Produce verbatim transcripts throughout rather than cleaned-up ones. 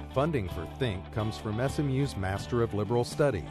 Funding for Think comes from S M U's Master of Liberal Studies.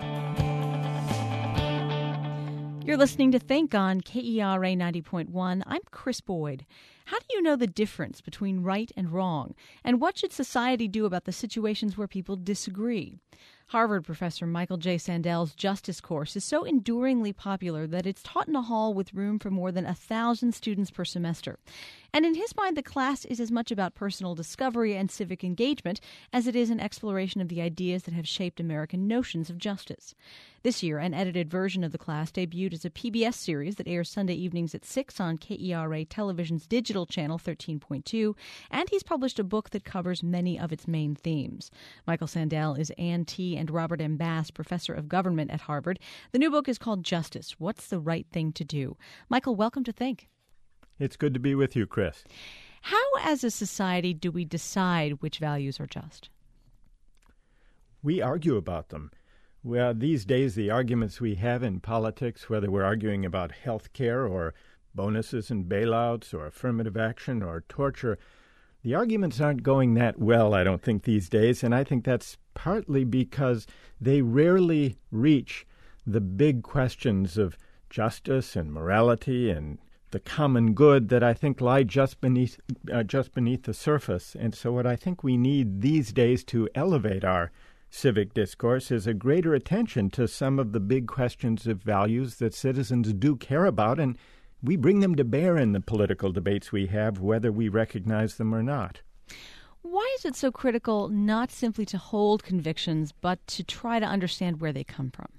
You're listening to Think on K E R A ninety point one. I'm Chris Boyd. How do you know the difference between right and wrong? And what should society do about the situations where people disagree? Harvard professor Michael J. Sandel's Justice course is so enduringly popular that it's taught in a hall with room for more than a thousand students per semester. And in his mind, the class is as much about personal discovery and civic engagement as it is an exploration of the ideas that have shaped American notions of justice. This year, an edited version of the class debuted as a P B S series that airs Sunday evenings at six on K E R A Television's digital channel thirteen point two, and he's published a book that covers many of its main themes. Michael Sandel is Ann T. and Robert M. Bass Professor of Government at Harvard. The new book is called Justice: What's the Right Thing to Do? Michael, welcome to Think. It's good to be with you, Chris. How, as a society, do we decide which values are just? We argue about them. Well, these days, the arguments we have in politics, whether we're arguing about health care or bonuses and bailouts or affirmative action or torture, the arguments aren't going that well, I don't think, these days, and I think that's partly because they rarely reach the big questions of justice and morality and the common good that I think lie just beneath uh, just beneath the surface. And so what I think we need these days to elevate our civic discourse is a greater attention to some of the big questions of values that citizens do care about, and we bring them to bear in the political debates we have, whether we recognize them or not. Why is it so critical not simply to hold convictions, but to try to understand where they come from?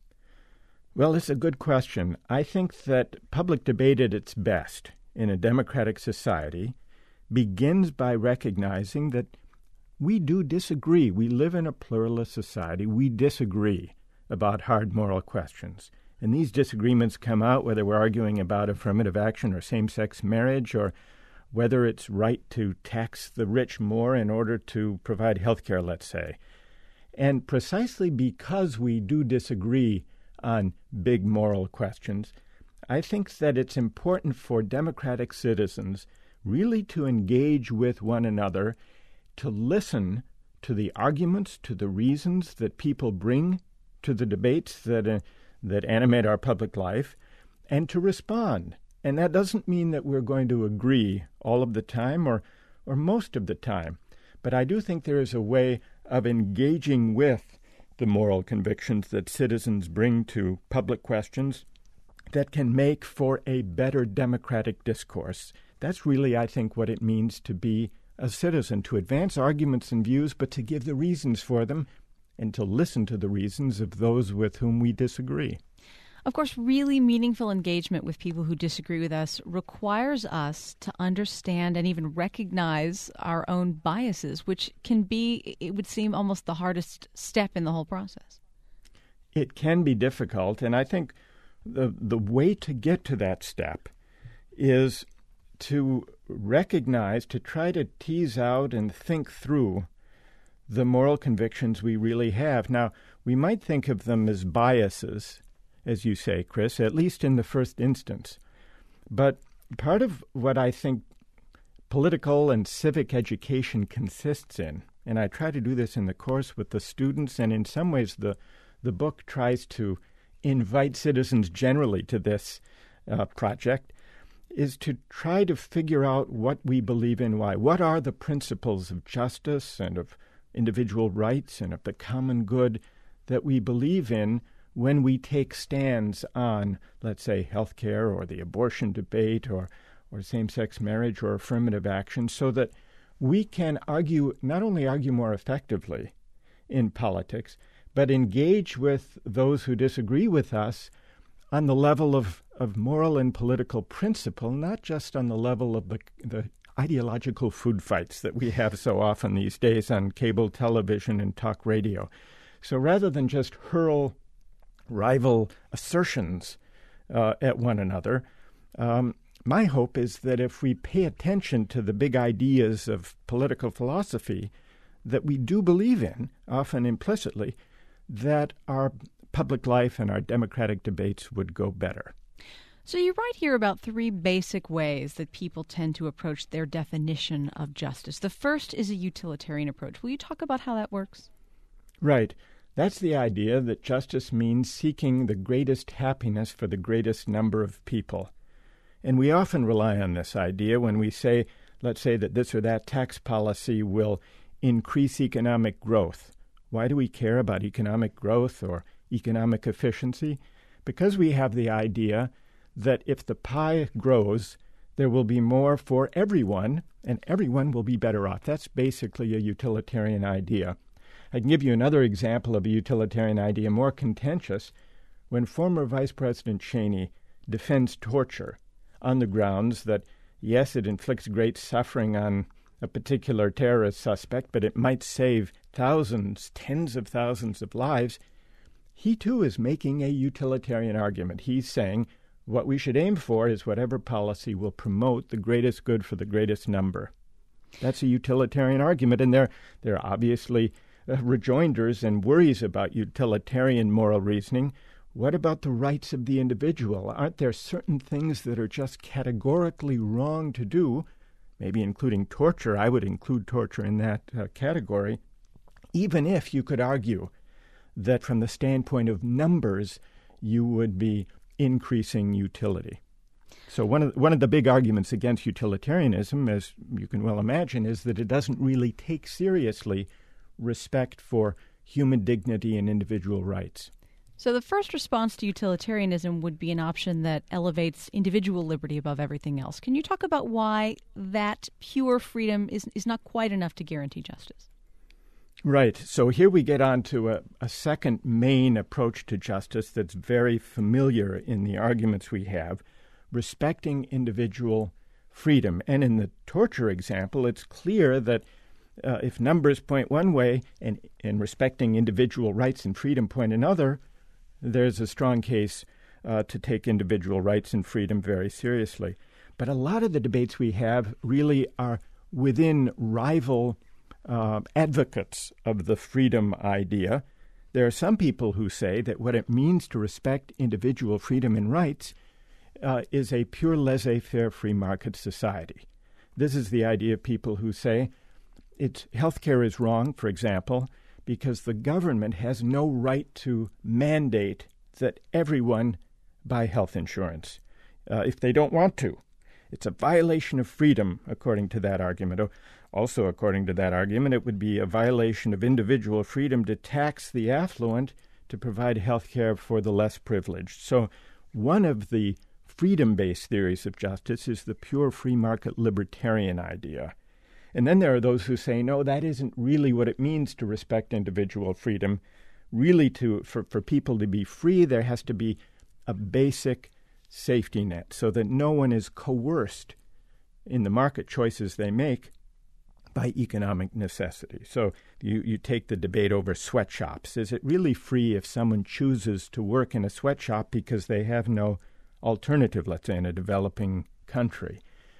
Well, it's a good question. I think that public debate at its best in a democratic society begins by recognizing that we do disagree. We live in a pluralist society. We disagree about hard moral questions. And these disagreements come out whether we're arguing about affirmative action or same-sex marriage, or whether it's right to tax the rich more in order to provide health care, let's say. And precisely because we do disagree on big moral questions, I think that it's important for democratic citizens really to engage with one another, to listen to the arguments, to the reasons that people bring to the debates that uh, that animate our public life, and to respond. And that doesn't mean that we're going to agree all of the time or or most of the time. But I do think there is a way of engaging with the moral convictions that citizens bring to public questions that can make for a better democratic discourse. That's really, I think, what it means to be a citizen, to advance arguments and views, but to give the reasons for them and to listen to the reasons of those with whom we disagree. Of course, really meaningful engagement with people who disagree with us requires us to understand and even recognize our own biases, which can be, it would seem, almost the hardest step in the whole process. It can be difficult, and I think the the way to get to that step is to recognize, to try to tease out and think through the moral convictions we really have. Now, we might think of them as biases, as you say, Chris, at least in the first instance. But part of what I think political and civic education consists in, and I try to do this in the course with the students, and in some ways the, the book tries to invite citizens generally to this uh, project, is to try to figure out what we believe in, why. What are the principles of justice and of individual rights and of the common good that we believe in when we take stands on, let's say, health care or the abortion debate or, or same-sex marriage or affirmative action, so that we can argue, not only argue more effectively in politics, but engage with those who disagree with us on the level of, of moral and political principle, not just on the level of the, the ideological food fights that we have so often these days on cable television and talk radio. So rather than just hurl rival assertions uh, at one another, um, my hope is that if we pay attention to the big ideas of political philosophy that we do believe in, often implicitly, that our public life and our democratic debates would go better. So you write here about three basic ways that people tend to approach their definition of justice. The first is a utilitarian approach. Will you talk about how that works? Right. That's the idea that justice means seeking the greatest happiness for the greatest number of people. And we often rely on this idea when we say, let's say that this or that tax policy will increase economic growth. Why do we care about economic growth or economic efficiency? Because we have the idea that if the pie grows, there will be more for everyone, and everyone will be better off. That's basically a utilitarian idea. I can give you another example of a utilitarian idea, more contentious. When former Vice President Cheney defends torture on the grounds that, yes, it inflicts great suffering on a particular terrorist suspect, but it might save thousands, tens of thousands of lives, he too is making a utilitarian argument. He's saying what we should aim for is whatever policy will promote the greatest good for the greatest number. That's a utilitarian argument, and there, there are obviously uh, rejoinders and worries about utilitarian moral reasoning. What about the rights of the individual? Aren't there certain things that are just categorically wrong to do, maybe including torture? I would include torture in that uh, category, even if you could argue that from the standpoint of numbers, you would be increasing utility. So one of, one of the big arguments against utilitarianism, as you can well imagine, is that it doesn't really take seriously respect for human dignity and individual rights. So the first response to utilitarianism would be an option that elevates individual liberty above everything else. Can you talk about why that pure freedom is, is not quite enough to guarantee justice? Right. So here we get on to a, a second main approach to justice that's very familiar in the arguments we have, respecting individual freedom. And in the torture example, it's clear that uh, if numbers point one way and, and respecting individual rights and freedom point another, there's a strong case uh, to take individual rights and freedom very seriously. But a lot of the debates we have really are within rival Uh, advocates of the freedom idea. There are some people who say that what it means to respect individual freedom and rights uh, is a pure laissez-faire free market society. This is the idea of people who say it's healthcare is wrong, for example, because the government has no right to mandate that everyone buy health insurance uh, if they don't want to. It's a violation of freedom, according to that argument. Also, according to that argument, it would be a violation of individual freedom to tax the affluent to provide health care for the less privileged. So one of the freedom-based theories of justice is the pure free market libertarian idea. And then there are those who say, no, that isn't really what it means to respect individual freedom. Really, to for, for people to be free, there has to be a basic safety net so that no one is coerced in the market choices they make by economic necessity. So you, you take the debate over sweatshops. Is it really free if someone chooses to work in a sweatshop because they have no alternative, let's say, in a developing country?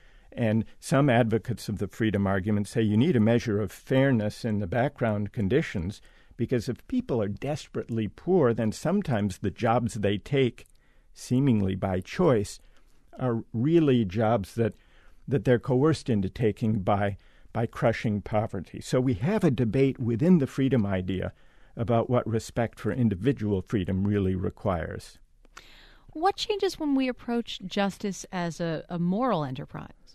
And some advocates of the freedom argument say you need a measure of fairness in the background conditions, because if people are desperately poor, then sometimes the jobs they take, seemingly by choice, are really jobs that, that they're coerced into taking by by crushing poverty. So we have a debate within the freedom idea about what respect for individual freedom really requires. What changes when we approach justice as a, a moral enterprise?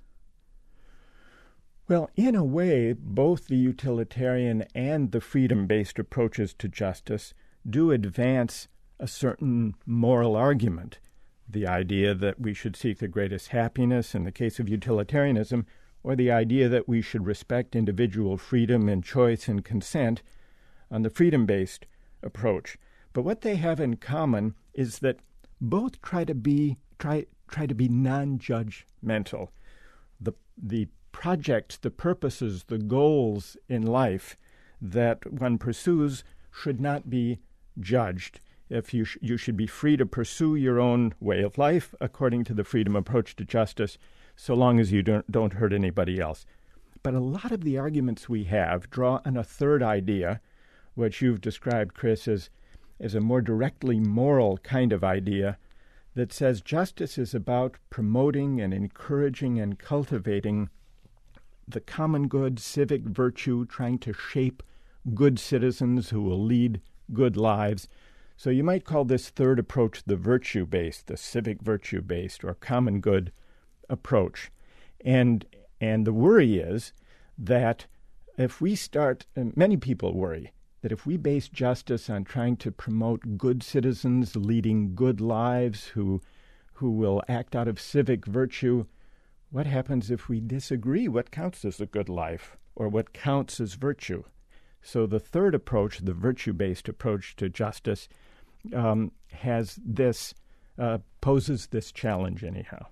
Well, in a way, both the utilitarian and the freedom-based approaches to justice do advance a certain moral argument. The idea that we should seek the greatest happiness in the case of utilitarianism, or the idea that we should respect individual freedom and choice and consent on the freedom-based approach. But what they have in common is that both try to be try try to be non-judgmental. The the projects, the purposes, the goals in life that one pursues should not be judged. If you sh- you should be free to pursue your own way of life according to the freedom approach to justice, so long as you don't, don't hurt anybody else. But a lot of the arguments we have draw on a third idea, which you've described, Chris, as, as a more directly moral kind of idea, that says justice is about promoting and encouraging and cultivating the common good, civic virtue, trying to shape good citizens who will lead good lives. So you might call this third approach the virtue-based, the civic virtue-based, or common good approach. And and the worry is that if we start, and many people worry, that if we base justice on trying to promote good citizens leading good lives who who will act out of civic virtue, what happens if we disagree what counts as a good life or what counts as virtue? So the third approach, the virtue-based approach to justice, um, has this, uh, poses this challenge anyhow.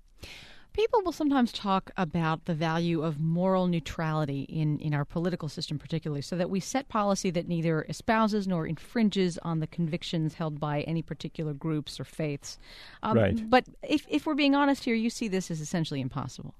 People will sometimes talk about the value of moral neutrality in, in our political system particularly, so that we set policy that neither espouses nor infringes on the convictions held by any particular groups or faiths. Um, right. But if, if we're being honest here, you see this as essentially impossible.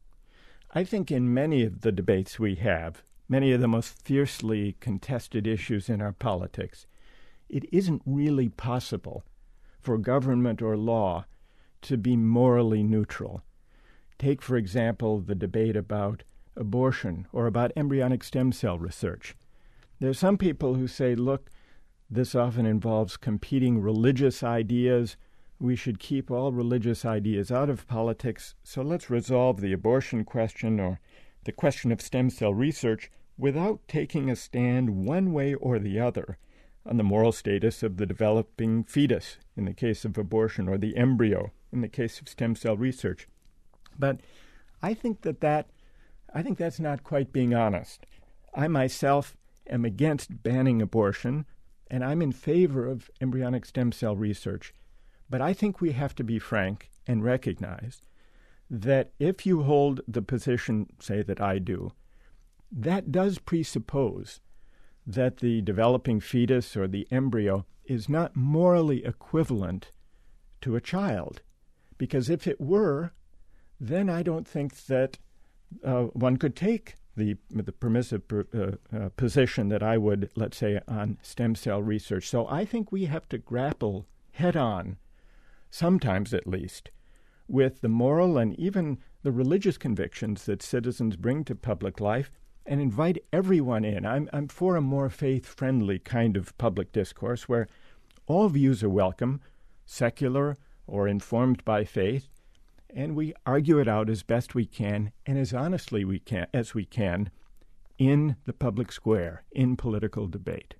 I think in many of the debates we have, many of the most fiercely contested issues in our politics, it isn't really possible for government or law to be morally neutral. Take, for example, the debate about abortion or about embryonic stem cell research. There are some people who say, look, this often involves competing religious ideas. We should keep all religious ideas out of politics, so let's resolve the abortion question or the question of stem cell research without taking a stand one way or the other on the moral status of the developing fetus in the case of abortion or the embryo in the case of stem cell research. But I think that, that I think that's not quite being honest. I myself am against banning abortion, and I'm in favor of embryonic stem cell research. But I think we have to be frank and recognize that if you hold the position, say, that I do, that does presuppose that the developing fetus or the embryo is not morally equivalent to a child. Because if it were, then I don't think that uh, one could take the the permissive per, uh, uh, position that I would, let's say, on stem cell research. So I think we have to grapple head-on, sometimes at least, with the moral and even the religious convictions that citizens bring to public life and invite everyone in. I'm, I'm for a more faith-friendly kind of public discourse where all views are welcome, secular or informed by faith, and we argue it out as best we can and as honestly we can as we can in the public square, in political debate.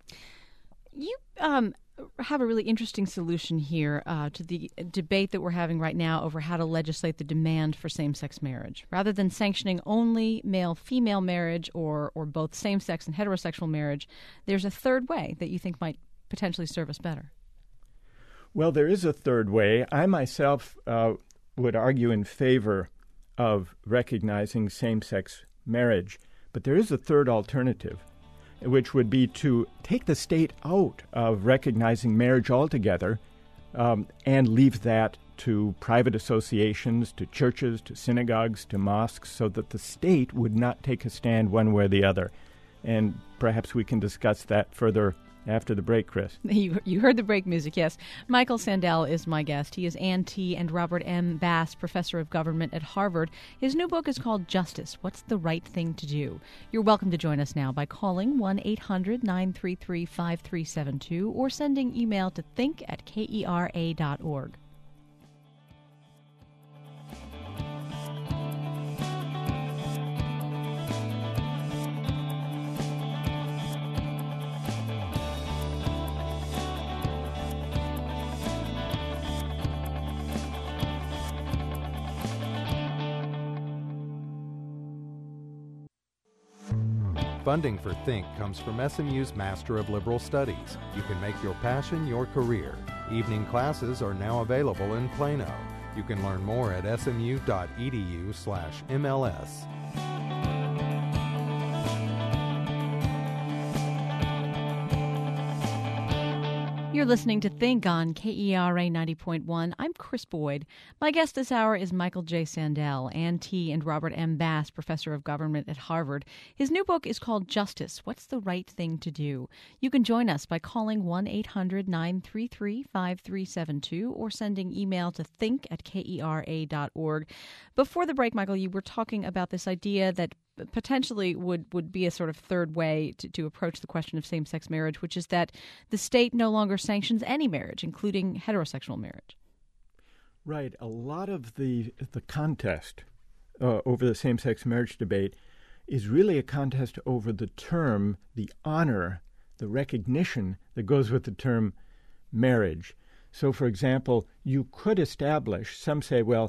You um, have a really interesting solution here uh, to the debate that we're having right now over how to legislate the demand for same-sex marriage. Rather than sanctioning only male-female marriage or, or both same-sex and heterosexual marriage, there's a third way that you think might potentially serve us better. Well, there is a third way. I myself uh, would argue in favor of recognizing same-sex marriage, but there is a third alternative, which would be to take the state out of recognizing marriage altogether um, and leave that to private associations, to churches, to synagogues, to mosques, so that the state would not take a stand one way or the other. And perhaps we can discuss that further after the break, Chris. You, you heard the break music, yes. Michael Sandel is my guest. He is Ann T. and Robert M. Bass, professor of government at Harvard. His new book is called Justice, What's the Right Thing to Do? You're welcome to join us now by calling one eight hundred nine three three five three seven two or sending email to think at kera dot org. Funding for Think comes from S M U's Master of Liberal Studies. You can make your passion your career. Evening classes are now available in Plano. You can learn more at smu.edu slash MLS. You're listening to Think on K E R A ninety point one. I'm Chris Boyd. My guest this hour is Michael J. Sandel, Ann T. and Robert M. Bass, professor of government at Harvard. His new book is called Justice, What's the Right Thing to Do? You can join us by calling one eight hundred nine three three five three seven two or sending email to think at kera dot org. Before the break, Michael, you were talking about this idea that potentially would, would be a sort of third way to, to approach the question of same-sex marriage, which is that the state no longer sanctions any marriage, including heterosexual marriage. Right. A lot of the the contest uh, over the same-sex marriage debate is really a contest over the term, the honor, the recognition that goes with the term marriage. So, for example, you could establish, some say, well,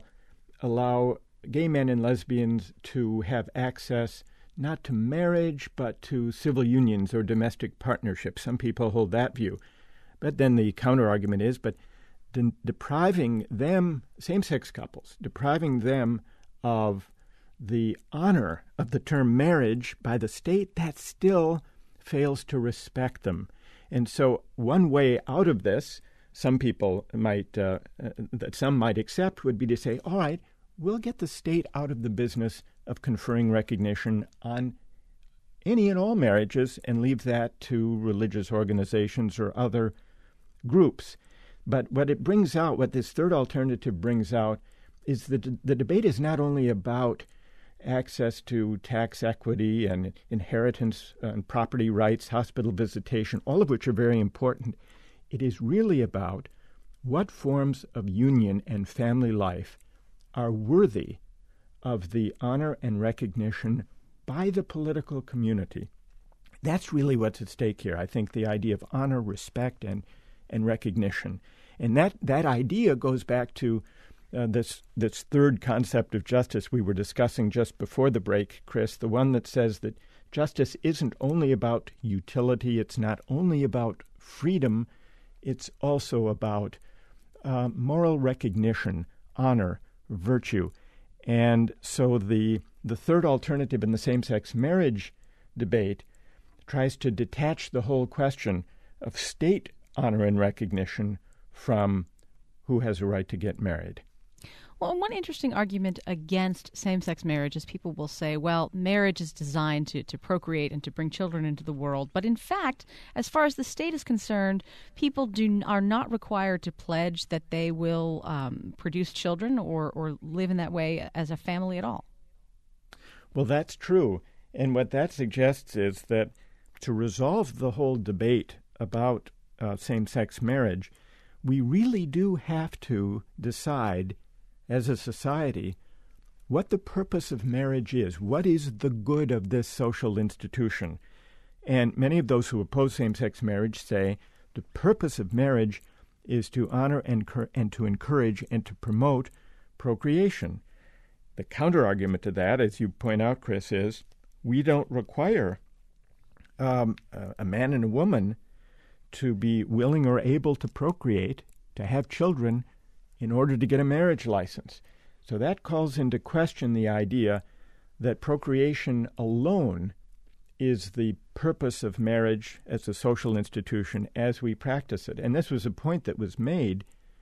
allow gay men and lesbians to have access not to marriage, but to civil unions or domestic partnerships. Some people hold that view. But then the counter-argument is, but de- depriving them, same-sex couples, depriving them of the honor of the term marriage by the state, that still fails to respect them. And so one way out of this, some people might, uh, uh, that some might accept, would be to say, all right, we'll get the state out of the business of conferring recognition on any and all marriages and leave that to religious organizations or other groups. But what it brings out, what this third alternative brings out, is that the debate is not only about access to tax equity and inheritance and property rights, hospital visitation, all of which are very important. It is really about what forms of union and family life are worthy of the honor and recognition by the political community. That's really what's at stake here. I think the idea of honor, respect, and and recognition. And that, that idea goes back to uh, this this third concept of justice we were discussing just before the break, Chris, the one that says that justice isn't only about utility, it's not only about freedom, it's also about uh, moral recognition, honor, virtue. And so the the third alternative in the same-sex marriage debate tries to detach the whole question of state honor and recognition from who has a right to get married. Well, one interesting argument against same-sex marriage is people will say, well, marriage is designed to, to procreate and to bring children into the world. But in fact, as far as the state is concerned, people do are not required to pledge that they will um, produce children or, or live in that way as a family at all. Well, that's true. And what that suggests is that to resolve the whole debate about uh, same-sex marriage, we really do have to decide as a society what the purpose of marriage is. What is the good of this social institution? And many of those who oppose same-sex marriage say the purpose of marriage is to honor and, cur- and to encourage and to promote procreation. The counter-argument to that, as you point out, Chris, is we don't require um, a man and a woman to be willing or able to procreate, to have children, in order to get a marriage license. So that calls into question the idea that procreation alone is the purpose of marriage as a social institution as we practice it. And this was a point that was made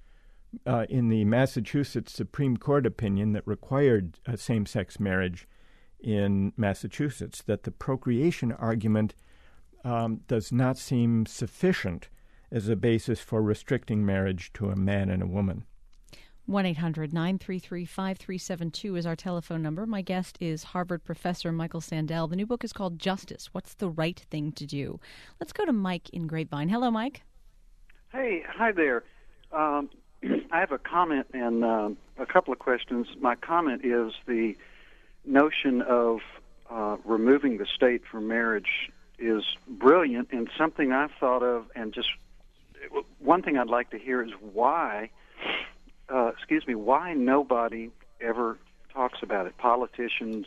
uh, in the Massachusetts Supreme Court opinion that required a same-sex marriage in Massachusetts, that the procreation argument um, does not seem sufficient as a basis for restricting marriage to a man and a woman. one eight hundred nine three three five three seven two is our telephone number. My guest is Harvard professor Michael Sandel. The new book is called Justice, What's the Right Thing to Do? Let's go to Mike in Grapevine. Hello, Mike. Hey, hi there. Um, I have a comment and uh, a couple of questions. My comment is the notion of uh, removing the state from marriage is brilliant and something I've thought of, and just one thing I'd like to hear is why Uh, excuse me, why nobody ever talks about it. Politicians,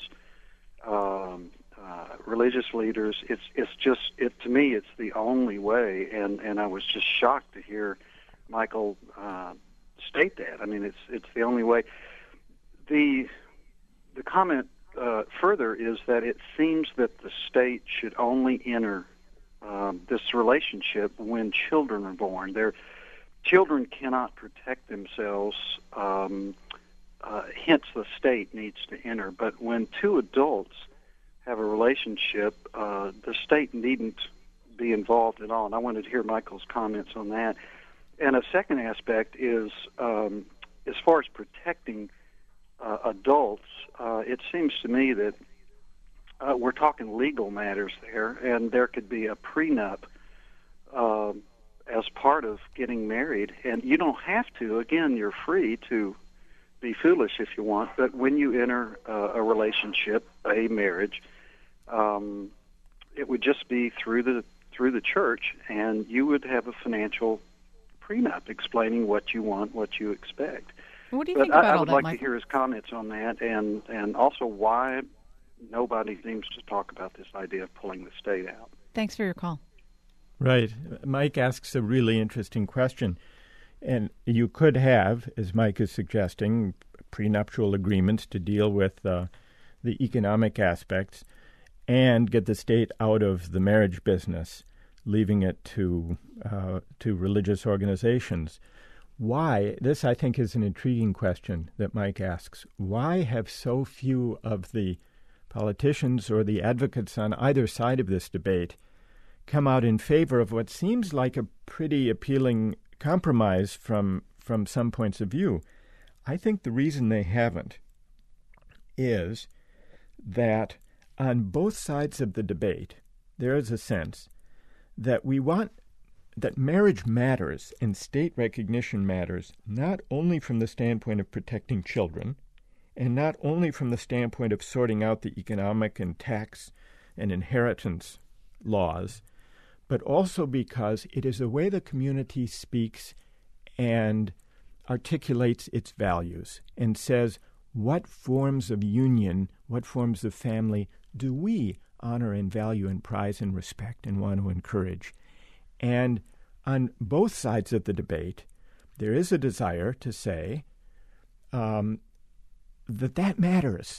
um, uh, religious leaders, it's it's just, it to me, it's the only way, and, and I was just shocked to hear Michael uh, state that. I mean, it's it's the only way. The, the comment uh, further is that it seems that the state should only enter um, this relationship when children are born. There children cannot protect themselves. Um, uh, hence, the state needs to enter. But when two adults have a relationship, uh, the state needn't be involved at all. And I wanted to hear Michael's comments on that. And a second aspect is, um, as far as protecting uh, adults, uh, it seems to me that uh, we're talking legal matters there, and there could be a prenup uh, as part of getting married. And you don't have to. Again, you're free to be foolish if you want, but when you enter uh, a relationship, a marriage, um, it would just be through the through the church, and you would have a financial prenup explaining what you want, what you expect. What do you but think about I, I all would that, like Michael? to hear his comments on that, and, and also why nobody seems to talk about this idea of pulling the state out. Thanks for your call. Right. Mike asks a really interesting question. And you could have, as Mike is suggesting, prenuptial agreements to deal with uh, the economic aspects and get the state out of the marriage business, leaving it to uh, to religious organizations. Why? This, I think, is an intriguing question that Mike asks. Why have so few of the politicians or the advocates on either side of this debate come out in favor of what seems like a pretty appealing compromise from from some points of view? I think the reason they haven't is that on both sides of the debate, there is a sense that we want that marriage matters and state recognition matters not only from the standpoint of protecting children and not only from the standpoint of sorting out the economic and tax and inheritance laws, but also because it is a way the community speaks and articulates its values and says, what forms of union, what forms of family do we honor and value and prize and respect and want to encourage? And on both sides of the debate, there is a desire to say um, that that matters.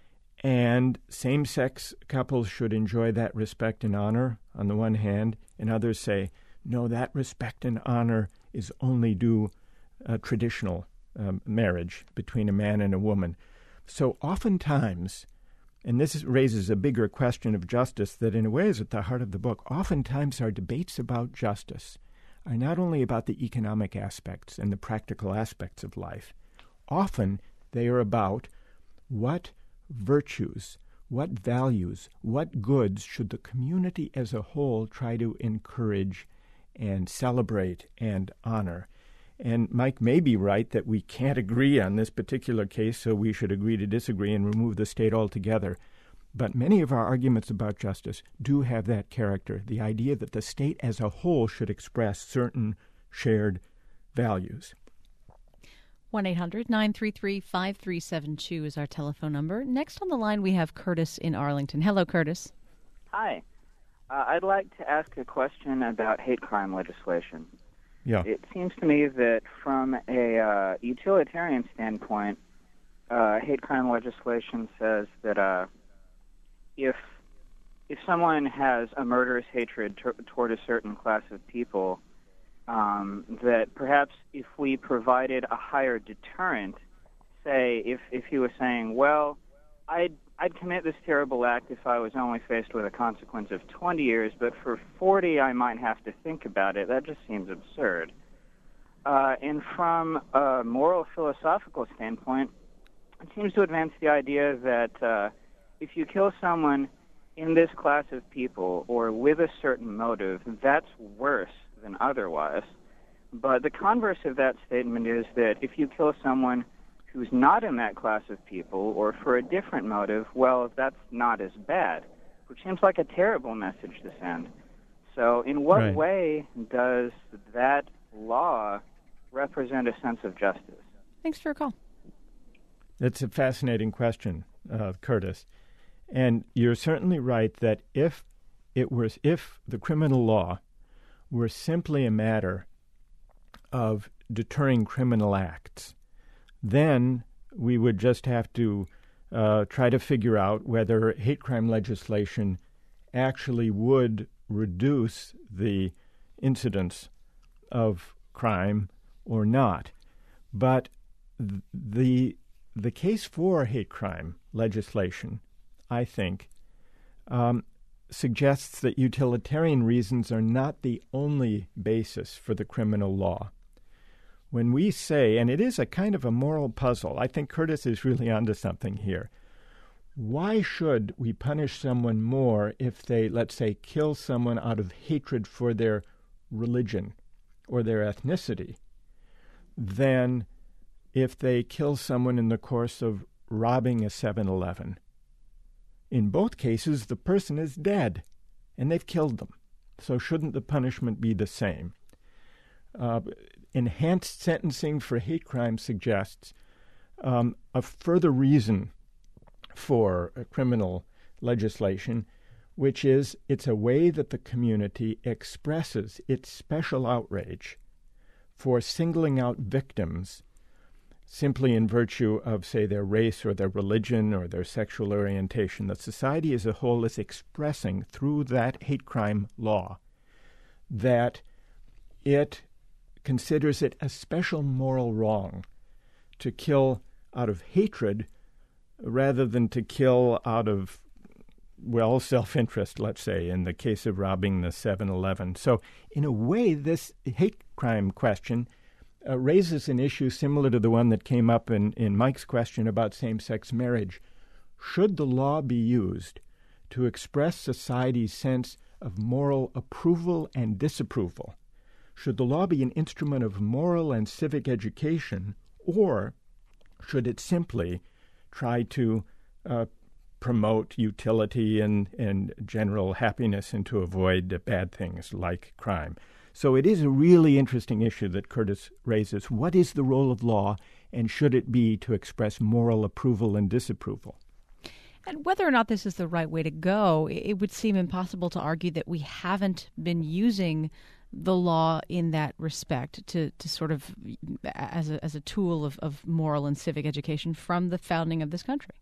And same-sex couples should enjoy that respect and honor on the one hand, and others say, no, that respect and honor is only due a traditional um, marriage between a man and a woman. So oftentimes, and this raises a bigger question of justice that in a way is at the heart of the book, oftentimes our debates about justice are not only about the economic aspects and the practical aspects of life. Often they are about what virtues, what values, what goods should the community as a whole try to encourage and celebrate and honor. And Mike may be right that we can't agree on this particular case, so we should agree to disagree and remove the state altogether. But many of our arguments about justice do have that character, the idea that the state as a whole should express certain shared values. one eight hundred nine three three five three seven two is our telephone number. Next on the line, we have Curtis in Arlington. Hello, Curtis. Hi. Uh, I'd like to ask a question about hate crime legislation. Yeah. It seems to me that from a uh, utilitarian standpoint, uh, hate crime legislation says that uh, if if someone has a murderous hatred t- toward a certain class of people, um, that perhaps if we provided a higher deterrent, say if, if he was saying, well, I'd I'd commit this terrible act if I was only faced with a consequence of twenty years, but for forty I might have to think about it. That just seems absurd. Uh, and from a moral philosophical standpoint, it seems to advance the idea that uh, if you kill someone in this class of people or with a certain motive, that's worse than otherwise. But the converse of that statement is that if you kill someone who's not in that class of people or for a different motive, well, that's not as bad, which seems like a terrible message to send. So in what Right. way does that law represent a sense of justice? Thanks for your call. That's a fascinating question, uh, Curtis. And you're certainly right that if it was, if the criminal law were simply a matter of deterring criminal acts, then we would just have to uh, try to figure out whether hate crime legislation actually would reduce the incidence of crime or not. But th- the the case for hate crime legislation, I think, um, suggests that utilitarian reasons are not the only basis for the criminal law. When we say, and it is a kind of a moral puzzle, I think Curtis is really onto something here. Why should we punish someone more if they, let's say, kill someone out of hatred for their religion or their ethnicity than if they kill someone in the course of robbing a seven eleven? In both cases, the person is dead, and they've killed them. So shouldn't the punishment be the same? Uh, enhanced sentencing for hate crime suggests um, a further reason for uh, criminal legislation, which is it's a way that the community expresses its special outrage for singling out victims simply in virtue of, say, their race or their religion or their sexual orientation. The society as a whole is expressing through that hate crime law that it considers it a special moral wrong to kill out of hatred rather than to kill out of, well, self-interest, let's say, in the case of robbing the seven eleven. So in a way, this hate crime question Uh, raises an issue similar to the one that came up in, in Mike's question about same-sex marriage. Should the law be used to express society's sense of moral approval and disapproval? Should the law be an instrument of moral and civic education, or should it simply try to uh, promote utility and, and general happiness and to avoid uh, bad things like crime? So it is a really interesting issue that Curtis raises. What is the role of law, and should it be to express moral approval and disapproval? And whether or not this is the right way to go, it would seem impossible to argue that we haven't been using the law in that respect to, to sort of as a, as a tool of, of moral and civic education from the founding of this country.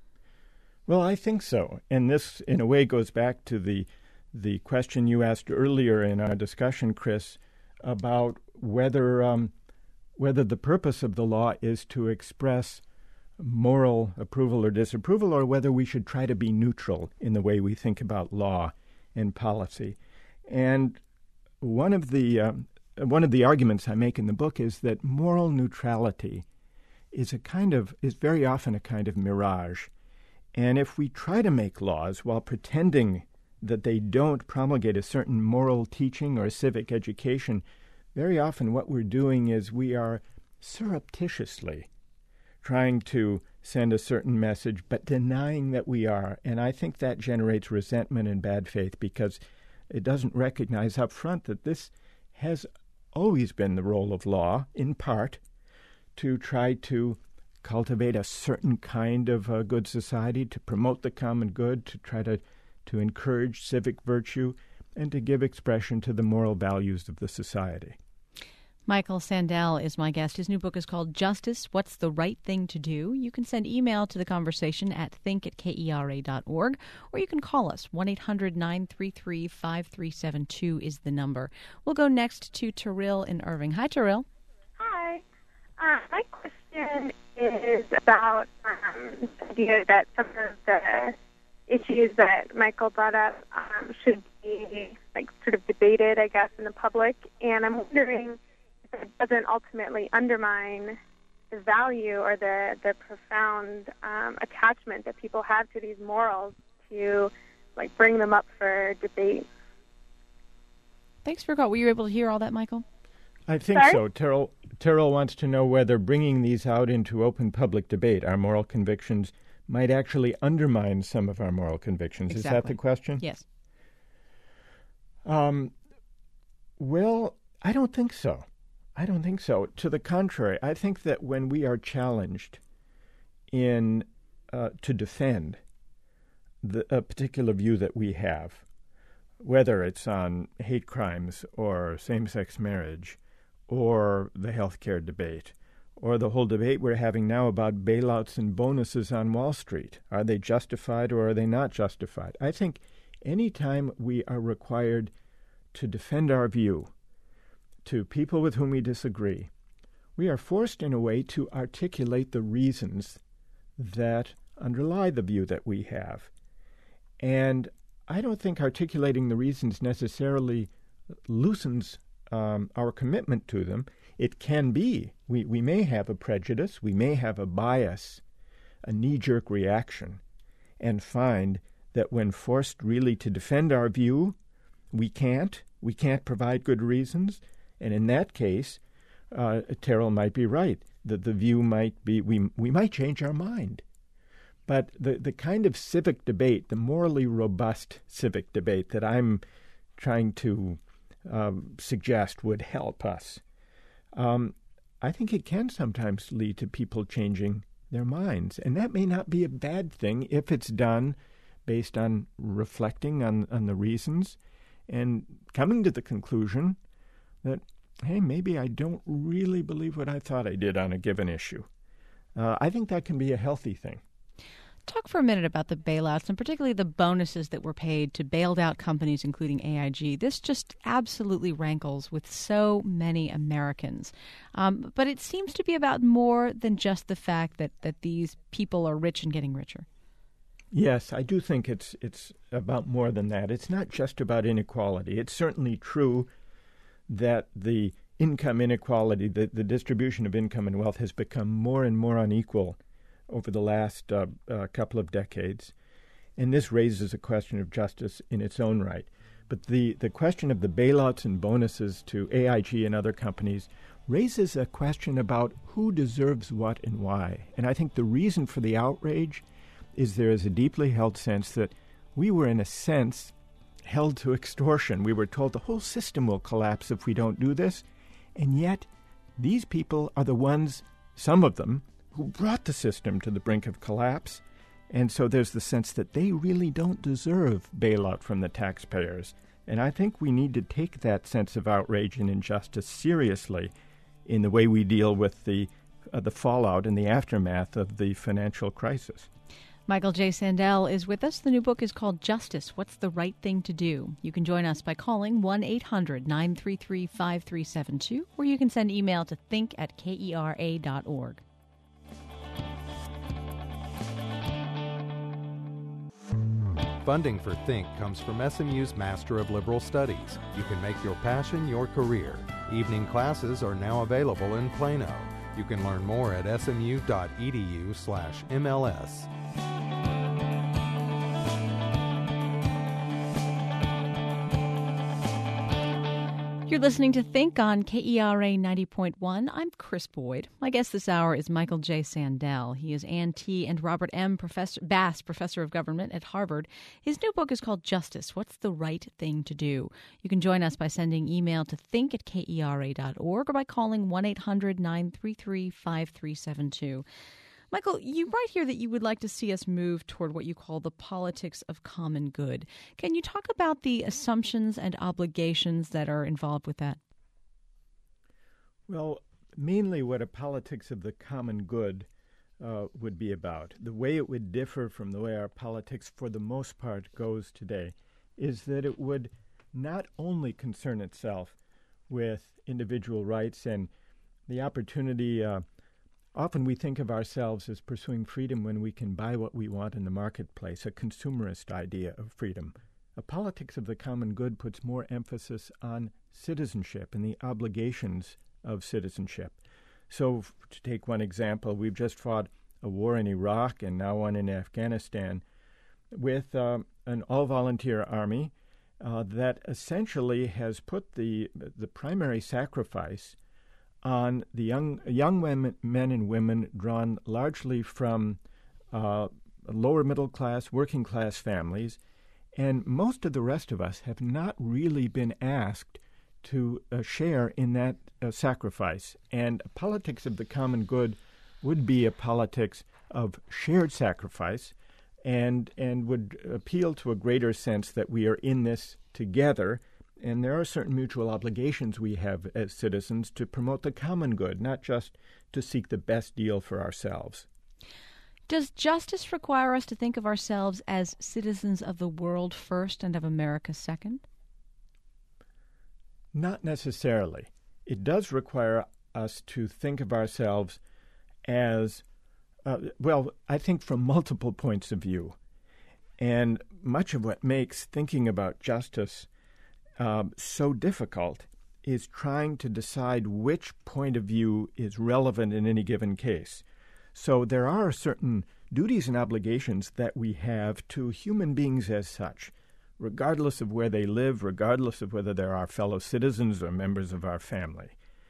Well, I think so. And this, in a way, goes back to the the question you asked earlier in our discussion, Chris, about whether um, whether the purpose of the law is to express moral approval or disapproval, or whether we should try to be neutral in the way we think about law and policy. And one of the uh, one of the arguments I make in the book is that moral neutrality is a kind of is very often a kind of mirage. And if we try to make laws while pretending that they don't promulgate a certain moral teaching or civic education, very often what we're doing is we are surreptitiously trying to send a certain message, but denying that we are. And I think that generates resentment and bad faith because it doesn't recognize up front that this has always been the role of law, in part, to try to cultivate a certain kind of uh, good society, to promote the common good, to try to to encourage civic virtue, and to give expression to the moral values of the society. Michael Sandel is my guest. His new book is called Justice, What's the Right Thing to Do? You can send email to the conversation at think at kera dot org, or you can call us. one eight hundred nine three three five three seven two is the number. We'll go next to Terrell in Irving. Hi, Terrell. Hi. Uh, my question is about um, the idea that some of the issues that Michael brought up um, should be like sort of debated, I guess, in the public. And I'm wondering if it doesn't ultimately undermine the value or the, the profound um, attachment that people have to these morals to like bring them up for debate. Thanks for calling. Were you able to hear all that, Michael? I think Sorry? so. Terrell, Terrell wants to know whether bringing these out into open public debate, our moral convictions, might actually undermine some of our moral convictions. Exactly. Is that the question? Yes. Um, well, I don't think so. I don't think so. To the contrary, I think that when we are challenged in uh, to defend the, a particular view that we have, whether it's on hate crimes or same-sex marriage or the healthcare debate, or the whole debate we're having now about bailouts and bonuses on Wall Street. Are they justified or are they not justified? I think any time we are required to defend our view to people with whom we disagree, we are forced in a way to articulate the reasons that underlie the view that we have. And I don't think articulating the reasons necessarily loosens um, our commitment to them. It can be. We, we may have a prejudice, we may have a bias, a knee-jerk reaction, and find that when forced really to defend our view, we can't. We can't provide good reasons. And in that case, uh, Terrell might be right, that the view might be, we, we might change our mind. But the, the kind of civic debate, the morally robust civic debate that I'm trying to um, suggest would help us, um, I think it can sometimes lead to people changing their minds. And that may not be a bad thing if it's done based on reflecting on, on the reasons and coming to the conclusion that, hey, maybe I don't really believe what I thought I did on a given issue. Uh, I think that can be a healthy thing. Talk for a minute about the bailouts and particularly the bonuses that were paid to bailed out companies, including A I G. This just absolutely rankles with so many Americans. Um, but it seems to be about more than just the fact that, that these people are rich and getting richer. Yes, I do think it's it's about more than that. It's not just about inequality. It's certainly true that the income inequality, the, the distribution of income and wealth has become more and more unequal over the last uh, uh, couple of decades. And this raises a question of justice in its own right. But the, the question of the bailouts and bonuses to A I G and other companies raises a question about who deserves what and why. And I think the reason for the outrage is there is a deeply held sense that we were, in a sense, held to extortion. We were told the whole system will collapse if we don't do this. And yet, these people are the ones, some of them, who brought the system to the brink of collapse. And so there's the sense that they really don't deserve bailout from the taxpayers. And I think we need to take that sense of outrage and injustice seriously in the way we deal with the uh, the fallout and the aftermath of the financial crisis. Michael J. Sandel is with us. The new book is called Justice, What's the Right Thing to Do? You can join us by calling one eight hundred nine three three five three seven two, or you can send email to think at kera dot org. Funding for Think comes from S M U's Master of Liberal Studies. You can make your passion your career. Evening classes are now available in Plano. You can learn more at smu.edu slash MLS. You're listening to Think on K E R A ninety point one. I'm Chris Boyd. My guest this hour is Michael J. Sandel. He is Ann T. and Robert M. Professor, Bass Professor of Government at Harvard. His new book is called Justice, What's the Right Thing to Do? You can join us by sending email to think at kera dot org or by calling one eight hundred nine three three five three seven two. Michael, you write here that you would like to see us move toward what you call the politics of common good. Can you talk about the assumptions and obligations that are involved with that? Well, mainly what a politics of the common good uh, would be about, the way it would differ from the way our politics, for the most part, goes today, is that it would not only concern itself with individual rights and the opportunity. Uh, Often we think of ourselves as pursuing freedom when we can buy what we want in the marketplace, a consumerist idea of freedom. A politics of the common good puts more emphasis on citizenship and the obligations of citizenship. So, f- to take one example, we've just fought a war in Iraq and now one in Afghanistan with uh, an all-volunteer army uh, that essentially has put the the primary sacrifice on the young young women, men and women drawn largely from uh, lower middle class, working class families, and most of the rest of us have not really been asked to uh, share in that uh, sacrifice. And a politics of the common good would be a politics of shared sacrifice, and and would appeal to a greater sense that we are in this together. And there are certain mutual obligations we have as citizens to promote the common good, not just to seek the best deal for ourselves. Does justice require us to think of ourselves as citizens of the world first and of America second? Not necessarily. It does require us to think of ourselves as, uh, well, I think from multiple points of view. And much of what makes thinking about justice uh, so difficult is trying to decide which point of view is relevant in any given case. So there are certain duties and obligations that we have to human beings as such, regardless of where they live, regardless of whether they're our fellow citizens or members of our family.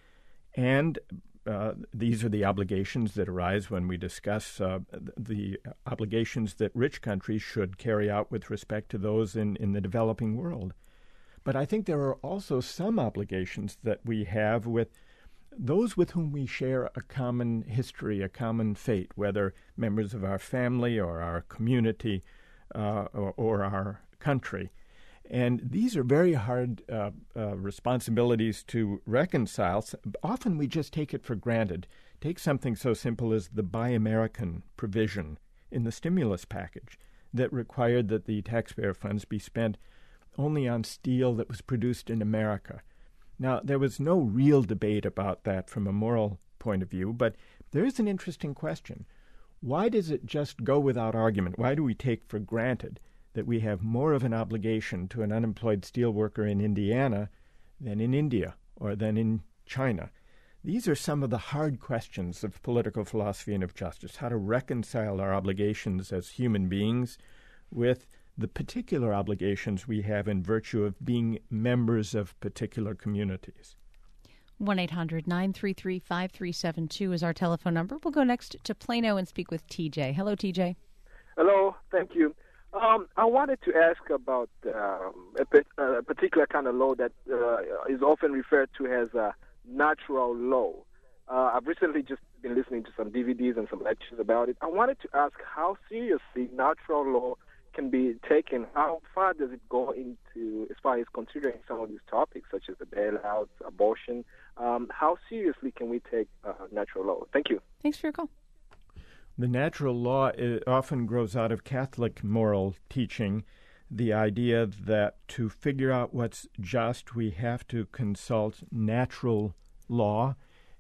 And uh, these are the obligations that arise when we discuss uh, the obligations that rich countries should carry out with respect to those in, in the developing world. But I think there are also some obligations that we have with those with whom we share a common history, a common fate, whether members of our family or our community uh, or, or our country. And these are very hard uh, uh, responsibilities to reconcile. Often we just take it for granted. Take something so simple as the Buy American provision in the stimulus package that required that the taxpayer funds be spent only on steel that was produced in America. Now, there was no real debate about that from a moral point of view, but there is an interesting question. Why does it just go without argument? Why do we take for granted that we have more of an obligation to an unemployed steelworker in Indiana than in India or than in China? These are some of the hard questions of political philosophy and of justice, how to reconcile our obligations as human beings with the particular obligations we have in virtue of being members of particular communities. one eight hundred nine three three five three seven two is our telephone number. We'll go next to Plano and speak with T J. Hello, T J. Hello, thank you. Um, I wanted to ask about um, a, a particular kind of law that uh, is often referred to as a natural law. Uh, I've recently just been listening to some D V Ds and some lectures about it. I wanted to ask how seriously natural law can be taken. How far does it go into, as far as considering some of these topics, such as the bailouts, abortion? Um, how seriously can we take uh, natural law? Thank you. Thanks for your call. The natural law often grows out of Catholic moral teaching, the idea that to figure out what's just, we have to consult natural law,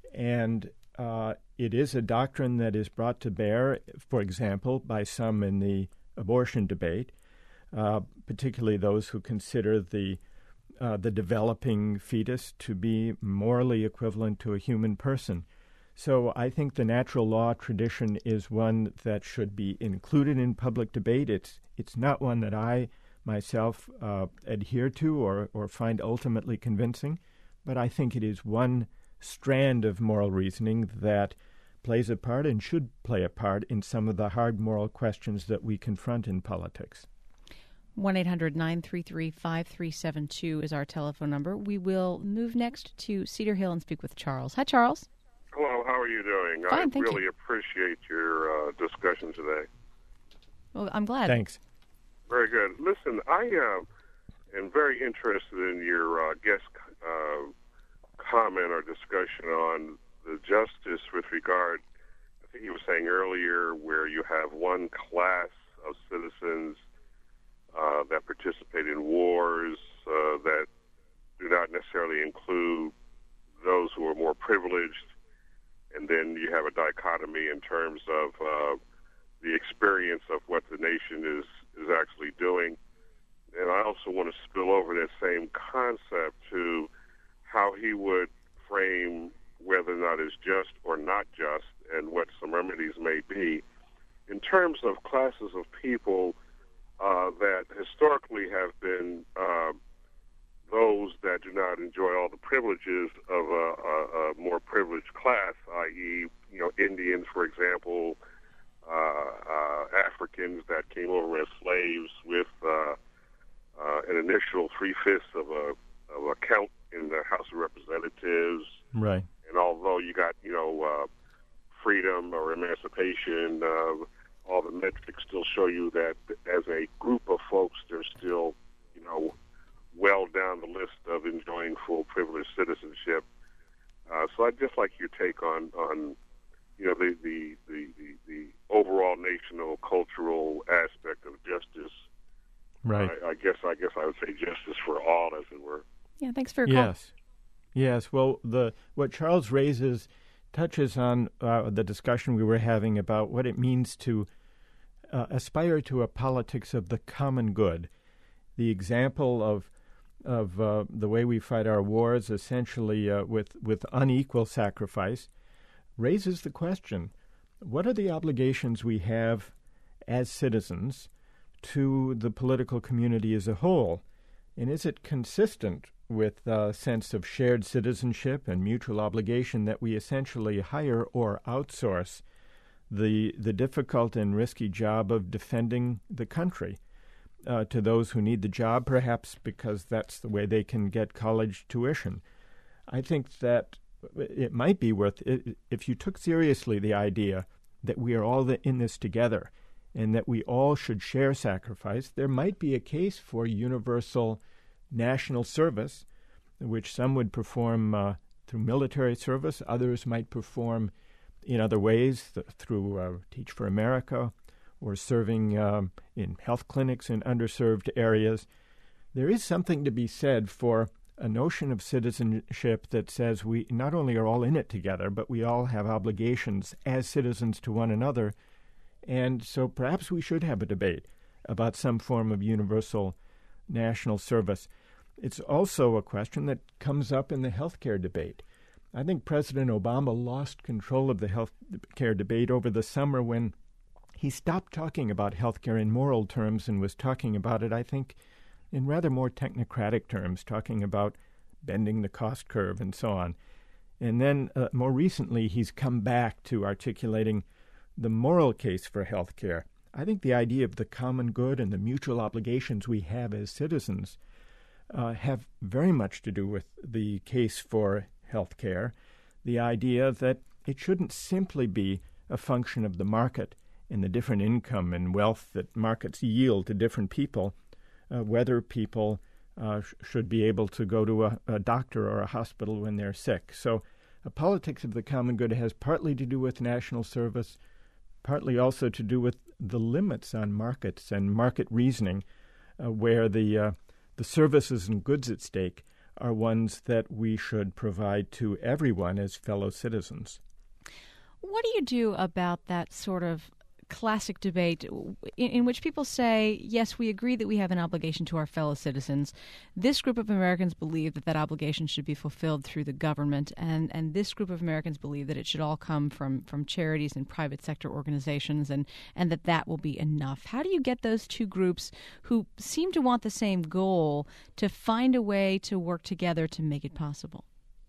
and uh, it is a doctrine that is brought to bear, for example, by some in the abortion debate, uh, particularly those who consider the uh, the developing fetus to be morally equivalent to a human person. So I think the natural law tradition is one that should be included in public debate. It's it's not one that I myself uh, adhere to or, or find ultimately convincing, but I think it is one strand of moral reasoning that plays a part and should play a part in some of the hard moral questions that we confront in politics. one eight hundred nine three three five three seven two is our telephone number. We will move next to Cedar Hill and speak with Charles. Hi, Charles. Hello, how are you doing? Fine, I thank really you. appreciate your uh, discussion today. Well, I'm glad. Thanks. Very good. Listen, I uh, am very interested in your uh, guest uh, comment or discussion on the justice with regard, I think you were saying earlier, where you have one class of citizens uh, that participate in wars uh, that do not necessarily include those who are more privileged, and then you have a dichotomy in terms of uh, the experience of what the nation is, is actually doing. And I also want to spill over that same concept to how he would frame whether or not it's just or not just and what some remedies may be. In terms of classes of people uh, that historically have been uh, those that do not enjoy all the privileges of a, a, a more privileged class, that is, you know, Indians, for example, uh, uh, Africans that came over as slaves with uh, uh, an initial three-fifths of a, of a count in the House of Representatives. Right. And although you got, you know, uh, freedom or emancipation, uh, all the metrics still show you that as a group of folks, they're still, you know, well down the list of enjoying full privileged citizenship. Uh, so I'd just like your take on, on you know, the, the, the, the, the overall national cultural aspect of justice. Right. I, I guess I guess I would say justice for all, as it were. Yeah, thanks for your call. Yes. Yes, well, the what Charles raises touches on uh, the discussion we were having about what it means to uh, aspire to a politics of the common good. The example of of uh, the way we fight our wars, essentially uh, with, with unequal sacrifice, raises the question, what are the obligations we have as citizens to the political community as a whole? And is it consistent with a sense of shared citizenship and mutual obligation that we essentially hire or outsource the the difficult and risky job of defending the country uh, to those who need the job, perhaps because that's the way they can get college tuition? I think that it might be worth it if you took seriously the idea that we are all in this together and that we all should share sacrifice. There might be a case for universal national service, which some would perform uh, through military service, others might perform in other ways, th- through uh, Teach for America or serving um, in health clinics in underserved areas. There is something to be said for a notion of citizenship that says we not only are all in it together, but we all have obligations as citizens to one another. And so perhaps we should have a debate about some form of universal national service. It's also a question that comes up in the healthcare debate. I think President Obama lost control of the healthcare debate over the summer when he stopped talking about healthcare in moral terms and was talking about it, I think, in rather more technocratic terms, talking about bending the cost curve and so on. And then uh, more recently, he's come back to articulating the moral case for healthcare. I think the idea of the common good and the mutual obligations we have as citizens uh, have very much to do with the case for healthcare. The idea that it shouldn't simply be a function of the market and the different income and wealth that markets yield to different people, uh, whether people uh, sh- should be able to go to a, a doctor or a hospital when they're sick. So a politics of the common good has partly to do with national service, partly also to do with the limits on markets and market reasoning, uh, where the uh, the services and goods at stake are ones that we should provide to everyone as fellow citizens. What do you do about that sort of classic debate in, in which people say, yes, we agree that we have an obligation to our fellow citizens. This group of Americans believe that that obligation should be fulfilled through the government, and, and this group of Americans believe that it should all come from, from charities and private sector organizations, and, and that that will be enough. How do you get those two groups who seem to want the same goal to find a way to work together to make it possible?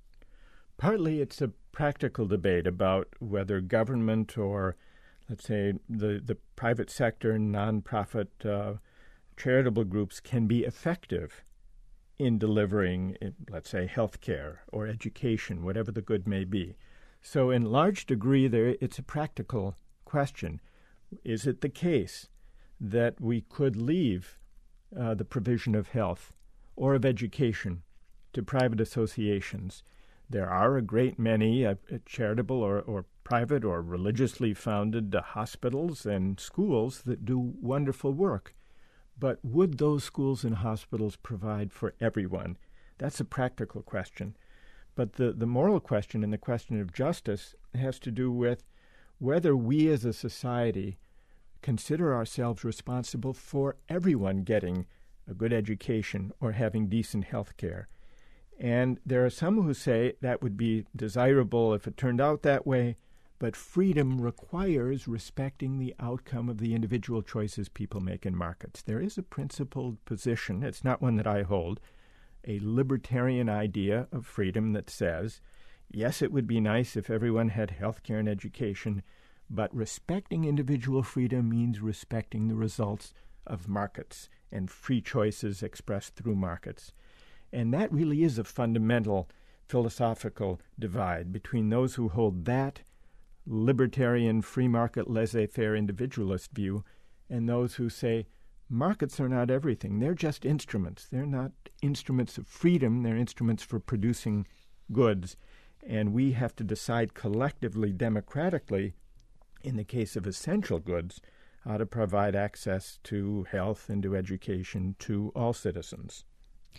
Partly it's a practical debate about whether government or let's say the, the private sector, nonprofit, uh, charitable groups can be effective in delivering, let's say, health care or education, whatever the good may be. So in large degree, there it's a practical question. Is it the case that we could leave uh, the provision of health or of education to private associations? There are a great many uh, charitable or, or private or religiously founded uh, hospitals and schools that do wonderful work. But would those schools and hospitals provide for everyone? That's a practical question. But the, the moral question and the question of justice has to do with whether we as a society consider ourselves responsible for everyone getting a good education or having decent health care. And there are some who say that would be desirable if it turned out that way, but freedom requires respecting the outcome of the individual choices people make in markets. There is a principled position, it's not one that I hold, a libertarian idea of freedom that says, yes, it would be nice if everyone had health care and education, but respecting individual freedom means respecting the results of markets and free choices expressed through markets. And that really is a fundamental philosophical divide between those who hold that libertarian, free market, laissez-faire individualist view and those who say markets are not everything. They're just instruments. They're not instruments of freedom. They're instruments for producing goods. And we have to decide collectively, democratically, in the case of essential goods, how to provide access to health and to education to all citizens.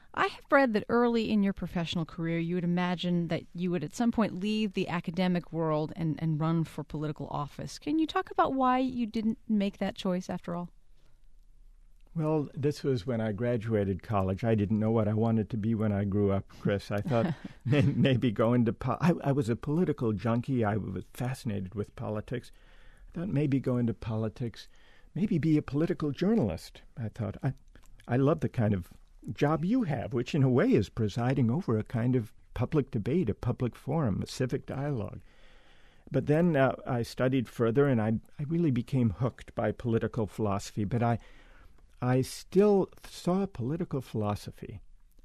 I have read that early in your professional career, you would imagine that you would at some point leave the academic world and, and run for political office. Can you talk about why you didn't make that choice after all? Well, this was when I graduated college. I didn't know what I wanted to be when I grew up, Chris. I thought may, maybe going to po- I, I was a political junkie. I was fascinated with politics. I thought maybe go into politics, maybe be a political journalist. I thought, I, I love the kind of job you have, which in a way is presiding over a kind of public debate, a public forum, a civic dialogue. But then uh, I studied further, and I, I really became hooked by political philosophy. But I, I still saw political philosophy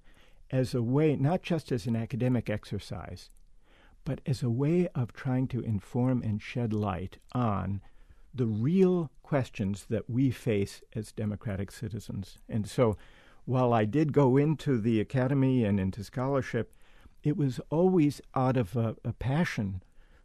as a way, not just as an academic exercise, but as a way of trying to inform and shed light on the real questions that we face as democratic citizens. And so while I did go into the academy and into scholarship, it was always out of a, a passion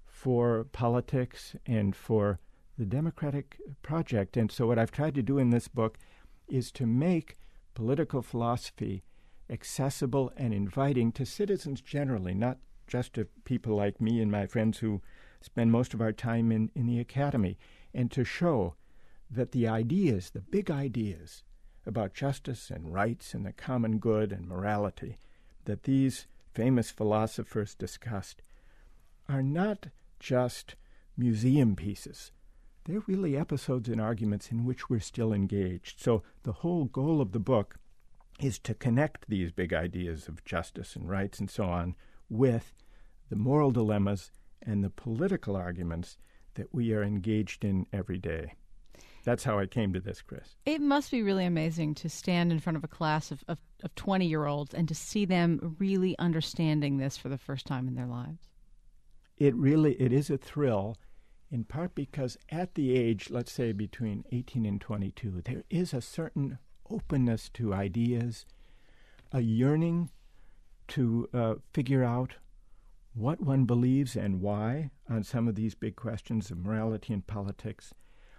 for politics and for the democratic project. And so what I've tried to do in this book is to make political philosophy accessible and inviting to citizens generally, not just to people like me and my friends who spend most of our time in, in the academy, and to show that the ideas, the big ideas about justice and rights and the common good and morality that these famous philosophers discussed are not just museum pieces. They're really episodes and arguments in which we're still engaged. So the whole goal of the book is to connect these big ideas of justice and rights and so on with the moral dilemmas and the political arguments that we are engaged in every day. That's how I came to this, Chris. It must be really amazing to stand in front of a class of, of, of twenty-year-olds and to see them really understanding this for the first time in their lives. It really, it is a thrill, in part because at the age, let's say between eighteen and twenty-two, there is a certain openness to ideas, a yearning to uh, figure out what one believes and why on some of these big questions of morality and politics,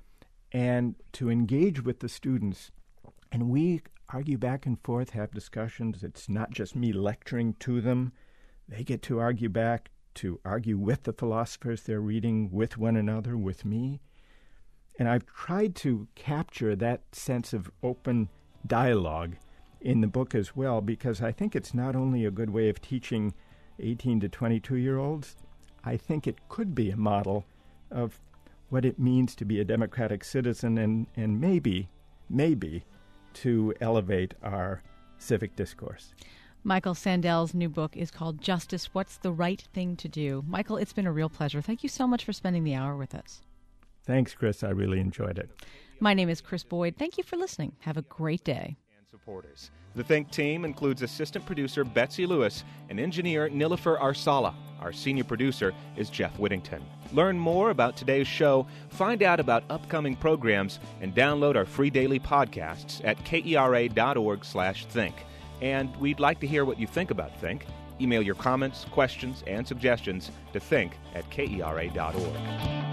and to engage with the students. And we argue back and forth, have discussions. It's not just me lecturing to them. They get to argue back, to argue with the philosophers they're reading, with one another, with me. And I've tried to capture that sense of open dialogue in the book as well, because I think it's not only a good way of teaching eighteen to twenty-two-year-olds, I think it could be a model of what it means to be a democratic citizen and, and maybe, maybe to elevate our civic discourse. Michael Sandel's new book is called Justice, What's the Right Thing to Do? Michael, it's been a real pleasure. Thank you so much for spending the hour with us. Thanks, Chris. I really enjoyed it. My name is Chris Boyd. Thank you for listening. Have a great day. And supporters. The Think team includes assistant producer Betsy Lewis and engineer Nilofer Arsala. Our senior producer is Jeff Whittington. Learn more about today's show, find out about upcoming programs, and download our free daily podcasts at kera.org slash think. And we'd like to hear what you think about Think. Email your comments, questions, and suggestions to think at kera dot org.